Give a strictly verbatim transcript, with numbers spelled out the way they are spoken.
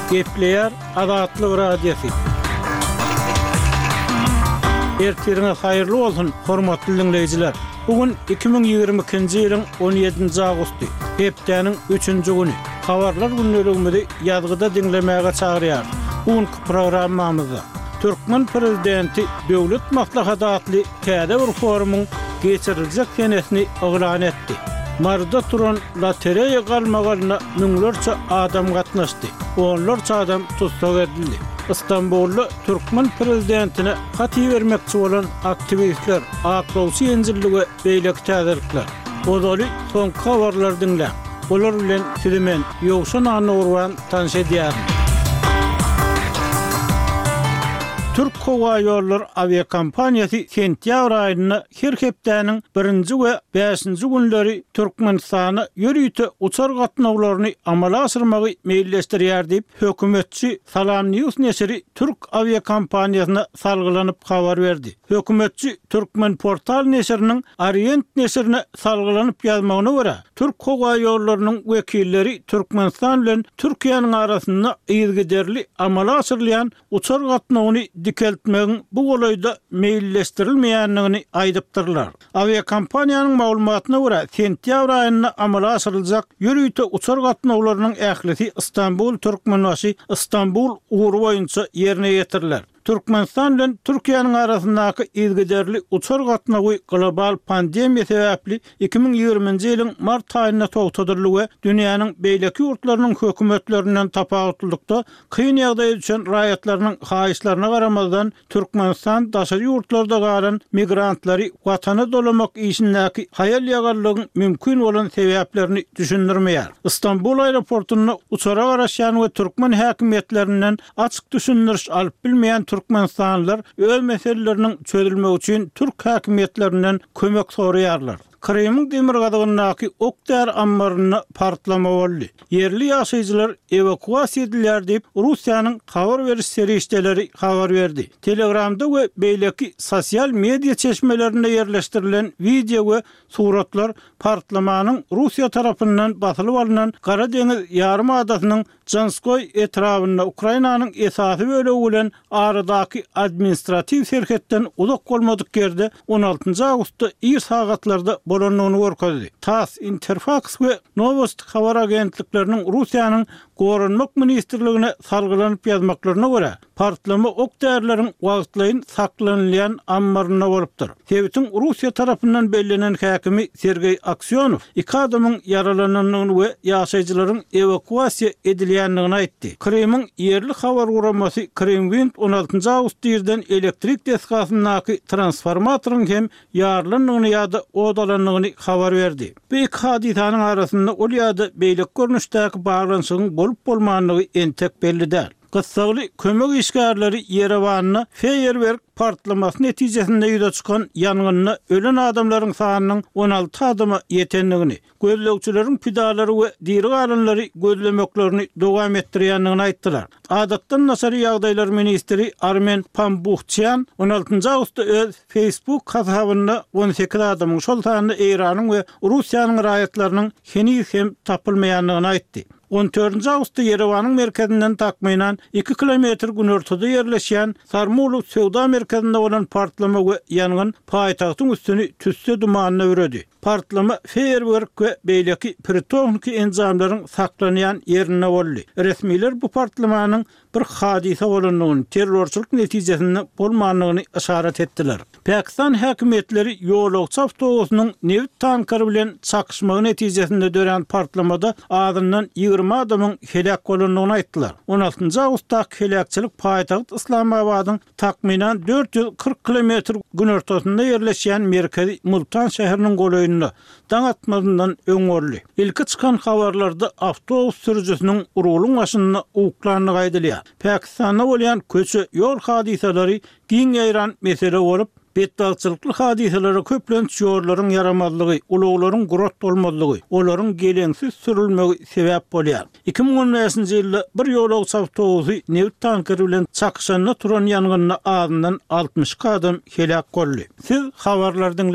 Gepleyer Azatlyk radiosu. Ertirine hayırlı olsun, hormatly dinleyijiler. Bugün iki bin ýygrimi ikinji ýylyň on ýedinji agusty, hepdeniň üçünji güni. Habarlar günneliginde ýazgyda dinlemäge çagyrýar. Bugünkü programmamyzda Türkmen prezidenti Döwlet Maslahatly täze bir forumyň geçiriljek senesini oglan etdi. Marda turan lotereýa galmagalyna müňlerçe adam gatnaşdy. Onlarça adam tutsak edildi. İstanbul'da Türkmen prezidentine hati vermekçi olan aktivistler, aklawçy ýenjilligi beýleki täzirlikler. Odaly son habarlar dinle. Olar bilen sizimen ýogşan any urwan tanış edýär. Türk Hava Ýolları aviakompaniyasy sentýabr aýyna her hepdeniň birinji we beşinji günleri Türkmenistana ýörüýte uçar gatnawlaryny amala asyrmagy meýilleşdirýär diýip hökümetçi Salam News neşri Türk aviakompaniýasyna salgylanyp habar berdi. Hökümetçi Türkmen Portal neşriniň Orient neşrine salgylanyp ýazmagyna görä, Türk Hava Ýollarynyň wekilleri Türkmenistan bilen Türkiýanyň arasynda ýygyderli amala asyrlayan uçar gatnawyny dikeltmegiň bu golaýda meýilleşdirilmeýändigini aýdypdyrlar. Aviakompaniýanyň maglumatyna görä, sentýabr aýyna amala asyryljak ýörüýte uçar gatnawlarynyň ählisi İstanbul Türkmenbaşy İstanbul uğru boýunça ýerine ýetirilýär. Türkmenistan bilen Türkiýanyň arasyndaky ýygyderli uçar gatnawy global pandemiýa sebäpli iki bin ýygrimiňji ýylyň mart aýyna togtadyrlygy we dünýäniň beýleki ýurtlarynyň hökümetlerinden tapawutlykda kyn ýagdaýda düşen raýatlarynyň haýyşlaryna garamazdan Türkmenistan daşary ýurtlarda galan migrantlary watana dolamak işindäki haýal ýagarlygyň mümkin bolan sebäplerini düşündirmeýär. İstanbul aeroportuna uçara garaşýan we Türkmen häkimetlerinden açyk düşündiriş alyp bilmeýän Türkmenistanlılar öz meselelerinin çözülmesi için Türk hakimiyetlerinden kömek soraýarlar. Krymyň demir gadygynyňky okdar ambaryna partlama boldy. Yerli ýaşaýjylar evakuasiýa edilýär diýip Russiýanyň habar beriş serişdeleri habar berdi. Telegramda we beýleki sosial media çeşmelerinde ýerleşdirilen video we suratlar partlamanyň Russiýa tarapyndan basylyp alynan Gara deňiz ýarym adasynyň Janskoy etrafynda Ukrainanyň esasy bölegi bilen aradaky administrativ serhetden uzak bolmadyk ýerde on altynjy agustda ýer sagatlarda bolanyny görkezdi. TASS, Interfax we Novost habar agentlikleriniň Russiýanyň Gorunmak ministrligine salgylanyp ýazmaklaryna görä, partlama okdärleriň wagtlaýyn saklanylýan ambaryna bolupdyr. Sebäbiň Russiýa tarapyndan bellenen häkimi Sergey Aksyonov iki adamyň yaralanynyny we ýaşaýjylaryň evakuasiýa edilýändigini aýtdy. Krymyň ýerli habar guramasy Krymwind on altynjy agust ýerden elektrik deskasynyňky transformatoryň hem ýarlanyny ýa-da odalanyny habar berdi. Bu iki hadisanyň arasynda ol ýa-da beýlek görnüşdäki baglanşygyň bolup bolmanlygy entek belli däl. Gysgaly kömek işgärleri Yerewanyna feýerwerk partlamasy netijesinde ýüze çykan ýangynna ölen adamlaryň sanynyň on alty adama ýetendigini, gözlegçileriň pidalary we diri galanlary gözlemeklerini dowam etdirýändigini aýtdylar. Adatdan nasary ýagdaýlar ministri Armen Pambuchyan on altynjy agustda öz Facebook hasabynda on sekiz adamyň şol sanyny Iranyň we Russiýanyň raýatlarynyň henüz hem tapylmaýandygyny aýtdy. on dördünji agustda Yerewanyň merkezinden takmaýan iki kilometr günörtüde ýerleşýän Sarmulu Sowda merkezinde bolan partlama we ýangyn paýtagtyň üstüni tüsse dumanyna öredi. Partlama feýerwerk we beýleki pirotehnik enjamlaryň saklanýan ýerine boldy. Resmiler bu partlamanyň bir hadise bolanyny, terrorçylyk netijesinde bolmanlygyny işaret etdiler. Pakistan häkimetleri ýolagçy awtobusynyň neft tankary bilen çakışmagy netijesinde dören partlamada adından ýygrimi adamyň helak bolanlygyny aýtdylar. on altynjy agustda helakçylyk paýtagyt Islamabadyň takminan dört yüz kırk kilometr günörtüsinde ýerleşýän merkezi Multan şäheriniň golaýynda daň atmazyndan öňörli. Ilki çykan habarlarda awtobus sürücüsiniň urulyň başynda uklanyny gaýdylýar. Pakistanda bolýan köçe ýol hadiseleri giň ýaýran mesele bolup, bedbagçylykly hadiselere köplenç ýorlaryň yaramazlygy, uluglaryň gurat bolmadygy, olaryň gelensiz sürülmegi sebäp bolýar. iki bin on beşinji ýylda bir ýolagçy awtobusy neft tankary bilen çakışanyna turan ýangyna azyndan altmış adam helak boldy. Siz habarlardan